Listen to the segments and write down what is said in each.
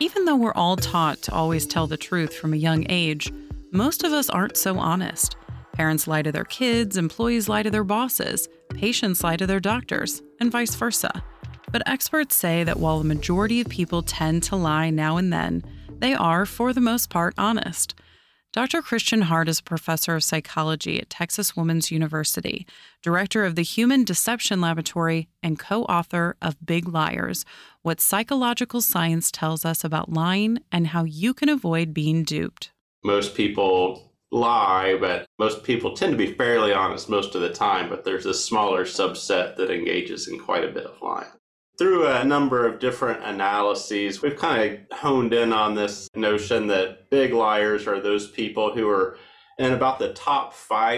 Even though we're all taught to always tell the truth from a young age, most of us aren't so honest. Parents lie to their kids, employees lie to their bosses, patients lie to their doctors, and vice versa. But experts say that while the majority of people tend to lie now and then, they are, for the most part, honest. Dr. Christian Hart is a professor of psychology at Texas Women's University, director of the Human Deception Laboratory, and co-author of Big Liars: What Psychological Science Tells Us About Lying and How You Can Avoid Being Duped. Most people lie, but most people tend to be fairly honest most of the time, but there's a smaller subset that engages in quite a bit of lying. Through a number of different analyses, we've kind of honed in on this notion that big liars are those people who are in about the top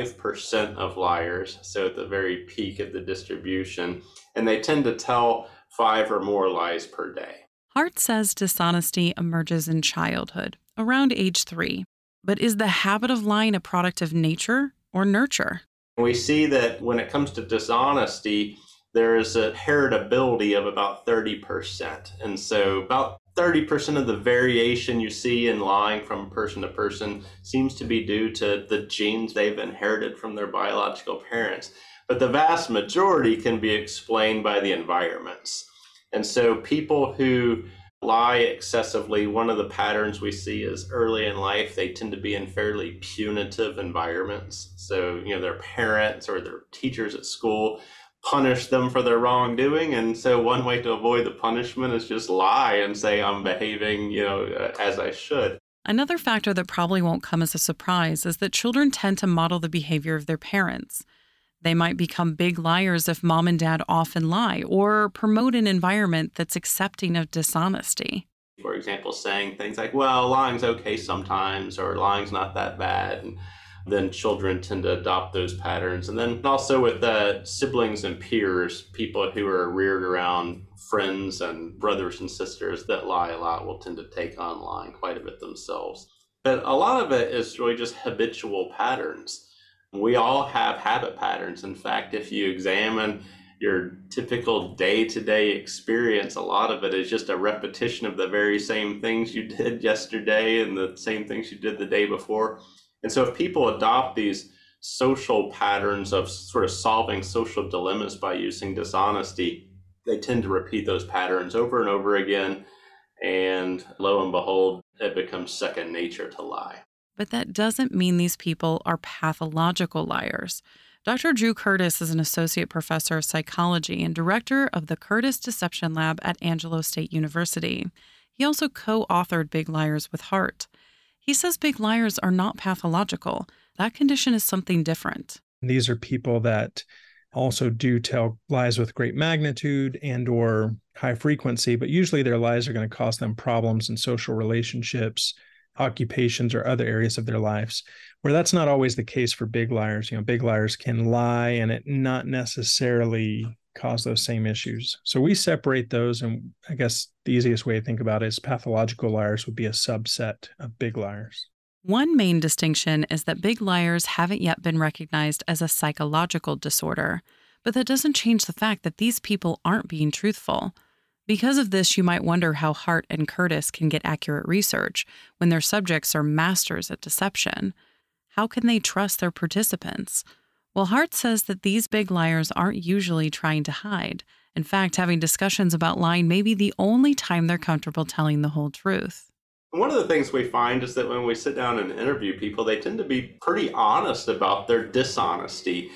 5% of liars, so at the very peak of the distribution, and they tend to tell 5 or more lies per day. Hart says dishonesty emerges in childhood, around age 3. But is the habit of lying a product of nature or nurture? We see that when it comes to dishonesty, there is a heritability of about 30%. And so about 30% of the variation you see in lying from person to person seems to be due to the genes they've inherited from their biological parents. But the vast majority can be explained by the environments. And so people who lie excessively, one of the patterns we see is early in life, they tend to be in fairly punitive environments. So, their parents or their teachers at school punish them for their wrongdoing. And so one way to avoid the punishment is just lie and say, I'm behaving, as I should. Another factor that probably won't come as a surprise is that children tend to model the behavior of their parents. They might become big liars if mom and dad often lie or promote an environment that's accepting of dishonesty. For example, saying things like, well, lying's okay sometimes, or lying's not that bad. And then children tend to adopt those patterns. And then also with siblings and peers, people who are reared around friends and brothers and sisters that lie a lot will tend to take on lying quite a bit themselves. But a lot of it is really just habitual patterns. We all have habit patterns. In fact, if you examine your typical day-to-day experience, a lot of it is just a repetition of the very same things you did yesterday and the same things you did the day before. And so if people adopt these social patterns of sort of solving social dilemmas by using dishonesty, they tend to repeat those patterns over and over again. And lo and behold, it becomes second nature to lie. But that doesn't mean these people are pathological liars. Dr. Drew Curtis is an associate professor of psychology and director of the Curtis Deception Lab at Angelo State University. He also co-authored Big Liars with Hart. He says big liars are not pathological. That condition is something different. These are people that also do tell lies with great magnitude and or high frequency, but usually their lies are going to cause them problems in social relationships, occupations, or other areas of their lives, where that's not always the case for big liars. Big liars can lie and it not necessarily cause those same issues. So we separate those, and I guess the easiest way to think about it is pathological liars would be a subset of big liars. One main distinction is that big liars haven't yet been recognized as a psychological disorder, but that doesn't change the fact that these people aren't being truthful. Because of this, you might wonder how Hart and Curtis can get accurate research when their subjects are masters at deception. How can they trust their participants? Well, Hart says that these big liars aren't usually trying to hide. In fact, having discussions about lying may be the only time they're comfortable telling the whole truth. One of the things we find is that when we sit down and interview people, they tend to be pretty honest about their dishonesty.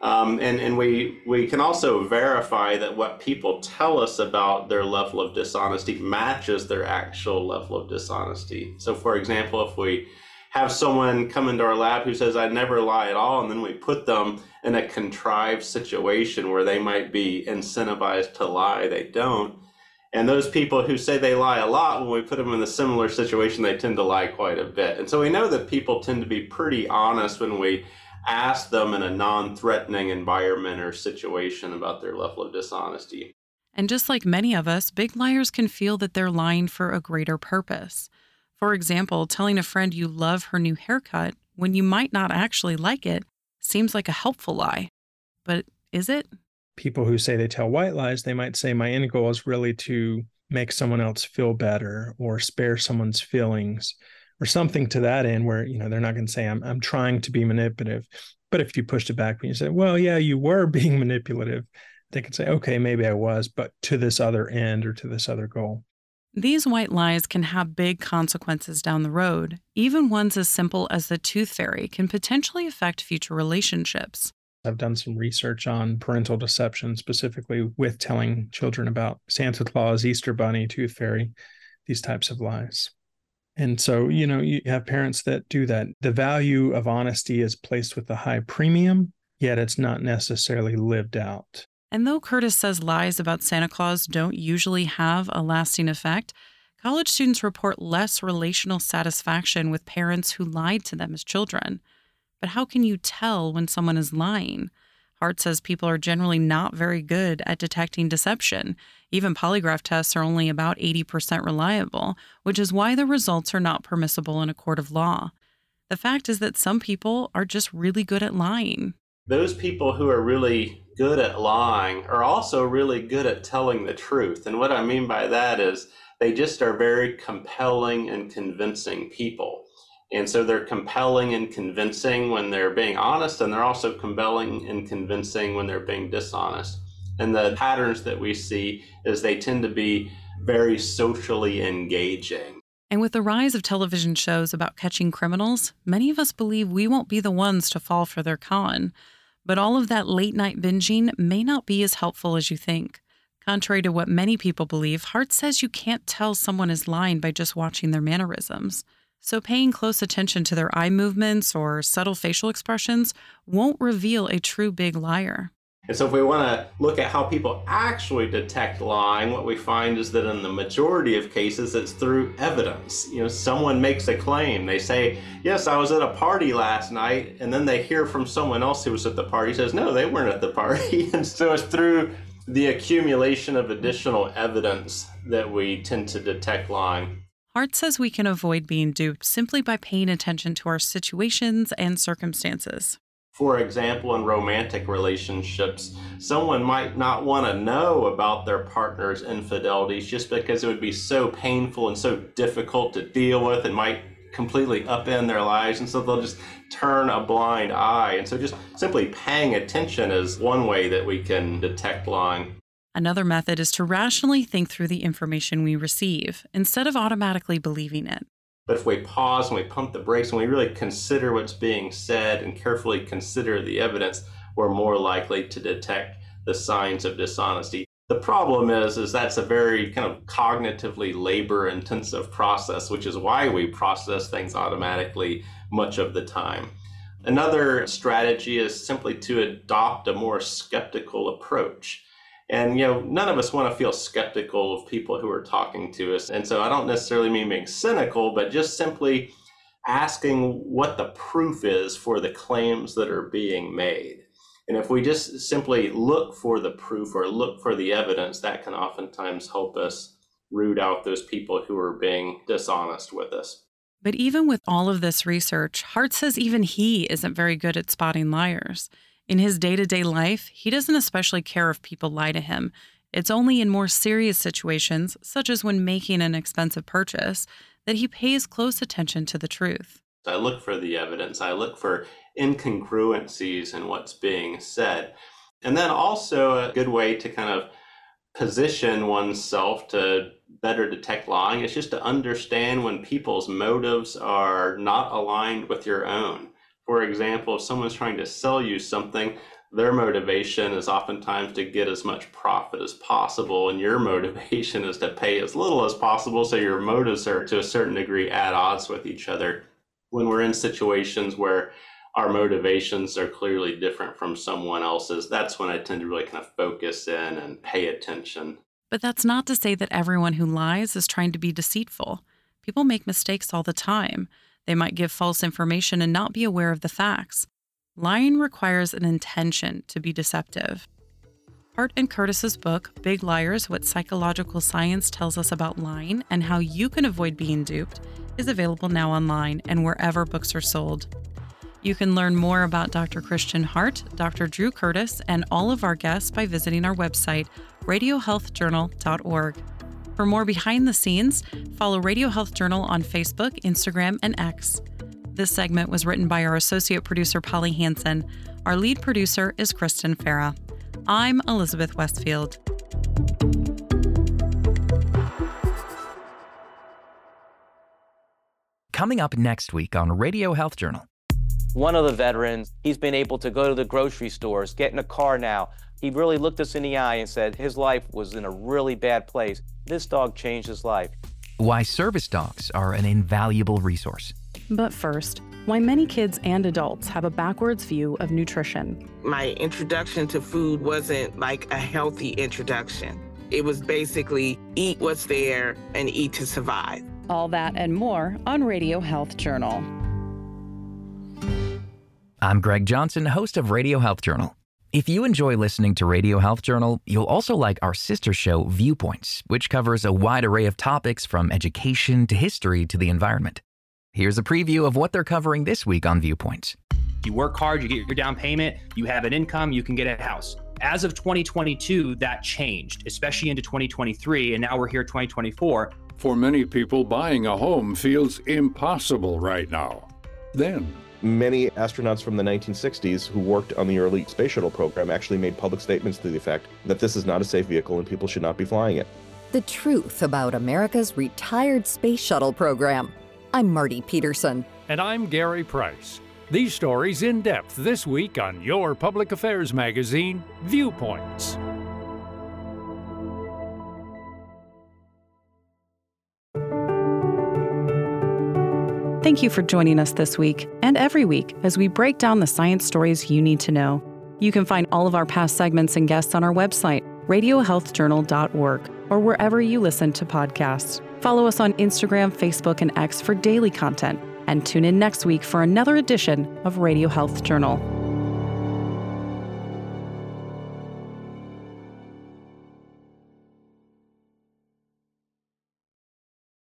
And we can also verify that what people tell us about their level of dishonesty matches their actual level of dishonesty. So, for example, if we have someone come into our lab who says, I never lie at all, and then we put them in a contrived situation where they might be incentivized to lie, they don't. And those people who say they lie a lot, when we put them in a similar situation, they tend to lie quite a bit. And so we know that people tend to be pretty honest when we ask them in a non-threatening environment or situation about their level of dishonesty. And just like many of us, big liars can feel that they're lying for a greater purpose. For example, telling a friend you love her new haircut when you might not actually like it seems like a helpful lie. But is it? People who say they tell white lies, they might say my end goal is really to make someone else feel better or spare someone's feelings or something to that end where, they're not going to say, I'm trying to be manipulative. But if you pushed it back and you say, well, yeah, you were being manipulative, they can say, okay, maybe I was, but to this other end or to this other goal. These white lies can have big consequences down the road. Even ones as simple as the tooth fairy can potentially affect future relationships. I've done some research on parental deception, specifically with telling children about Santa Claus, Easter Bunny, Tooth Fairy, these types of lies. And so, you have parents that do that. The value of honesty is placed with a high premium, yet it's not necessarily lived out. And though Curtis says lies about Santa Claus don't usually have a lasting effect, college students report less relational satisfaction with parents who lied to them as children. But how can you tell when someone is lying? Hart says people are generally not very good at detecting deception. Even polygraph tests are only about 80% reliable, which is why the results are not permissible in a court of law. The fact is that some people are just really good at lying. Those people who are really good at lying are also really good at telling the truth. And what I mean by that is they just are very compelling and convincing people. And so they're compelling and convincing when they're being honest, and they're also compelling and convincing when they're being dishonest. And the patterns that we see is they tend to be very socially engaging. And with the rise of television shows about catching criminals, many of us believe we won't be the ones to fall for their con. But all of that late-night binging may not be as helpful as you think. Contrary to what many people believe, Hart says you can't tell someone is lying by just watching their mannerisms. So paying close attention to their eye movements or subtle facial expressions won't reveal a true big liar. And so if we want to look at how people actually detect lying, what we find is that in the majority of cases, it's through evidence. Someone makes a claim. They say, yes, I was at a party last night. And then they hear from someone else who was at the party says, no, they weren't at the party. And so it's through the accumulation of additional evidence that we tend to detect lying. Hart says we can avoid being duped simply by paying attention to our situations and circumstances. For example, in romantic relationships, someone might not want to know about their partner's infidelities just because it would be so painful and so difficult to deal with and might completely upend their lives. And so they'll just turn a blind eye. And so just simply paying attention is one way that we can detect lying. Another method is to rationally think through the information we receive, instead of automatically believing it. But if we pause and we pump the brakes and we really consider what's being said and carefully consider the evidence, we're more likely to detect the signs of dishonesty. The problem is that's a very kind of cognitively labor-intensive process, which is why we process things automatically much of the time. Another strategy is simply to adopt a more skeptical approach. And, none of us want to feel skeptical of people who are talking to us. And so I don't necessarily mean being cynical, but just simply asking what the proof is for the claims that are being made. And if we just simply look for the proof or look for the evidence, that can oftentimes help us root out those people who are being dishonest with us. But even with all of this research, Hart says even he isn't very good at spotting liars. In his day-to-day life, he doesn't especially care if people lie to him. It's only in more serious situations, such as when making an expensive purchase, that he pays close attention to the truth. I look for the evidence. I look for incongruencies in what's being said. And then also a good way to kind of position oneself to better detect lying is just to understand when people's motives are not aligned with your own. For example, if someone's trying to sell you something, their motivation is oftentimes to get as much profit as possible, and your motivation is to pay as little as possible, so your motives are to a certain degree at odds with each other. When we're in situations where our motivations are clearly different from someone else's, that's when I tend to really kind of focus in and pay attention. But that's not to say that everyone who lies is trying to be deceitful. People make mistakes all the time. They might give false information and not be aware of the facts. Lying requires an intention to be deceptive. Hart and Curtis's book, Big Liars: What Psychological Science Tells Us About Lying and How You Can Avoid Being Duped, is available now online and wherever books are sold. You can learn more about Dr. Christian Hart, Dr. Drew Curtis, and all of our guests by visiting our website, radiohealthjournal.org. For more behind the scenes, follow Radio Health Journal on Facebook, Instagram, and X. This segment was written by our associate producer, Polly Hansen. Our lead producer is Kristen Farah. I'm Elizabeth Westfield. Coming up next week on Radio Health Journal. One of the veterans, he's been able to go to the grocery stores, get in a car now. He really looked us in the eye and said his life was in a really bad place. This dog changed his life. Why service dogs are an invaluable resource. But first, why many kids and adults have a backwards view of nutrition. My introduction to food wasn't like a healthy introduction. It was basically eat what's there and eat to survive. All that and more on Radio Health Journal. I'm Greg Johnson, host of Radio Health Journal. If you enjoy listening to Radio Health Journal, you'll also like our sister show, Viewpoints, which covers a wide array of topics from education to history to the environment. Here's a preview of what they're covering this week on Viewpoints. You work hard, you get your down payment, you have an income, you can get a house. As of 2022, that changed, especially into 2023, and now we're here 2024. For many people, buying a home feels impossible right now. Then, many astronauts from the 1960s who worked on the early space shuttle program actually made public statements to the effect that this is not a safe vehicle and people should not be flying it. The truth about America's retired space shuttle program. I'm Marty Peterson. And I'm Gary Price. These stories in depth this week on your public affairs magazine, Viewpoints. Thank you for joining us this week and every week as we break down the science stories you need to know. You can find all of our past segments and guests on our website, radiohealthjournal.org, or wherever you listen to podcasts. Follow us on Instagram, Facebook, and X for daily content, and tune in next week for another edition of Radio Health Journal.